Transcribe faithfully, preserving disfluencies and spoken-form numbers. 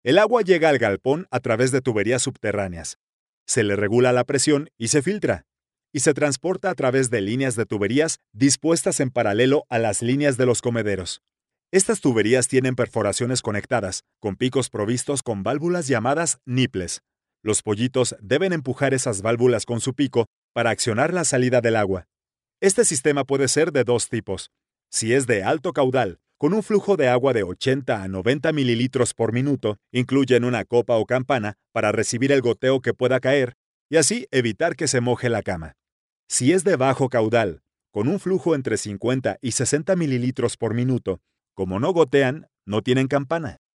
El agua llega al galpón a través de tuberías subterráneas. Se le regula la presión y se filtra. Y se transporta a través de líneas de tuberías dispuestas en paralelo a las líneas de los comederos. Estas tuberías tienen perforaciones conectadas, con picos provistos con válvulas llamadas niples. Los pollitos deben empujar esas válvulas con su pico para accionar la salida del agua. Este sistema puede ser de dos tipos. Si es de alto caudal, con un flujo de agua de ochenta a noventa mililitros por minuto, incluyen una copa o campana para recibir el goteo que pueda caer y así evitar que se moje la cama. Si es de bajo caudal, con un flujo entre cincuenta y sesenta mililitros por minuto, como no gotean, no tienen campana.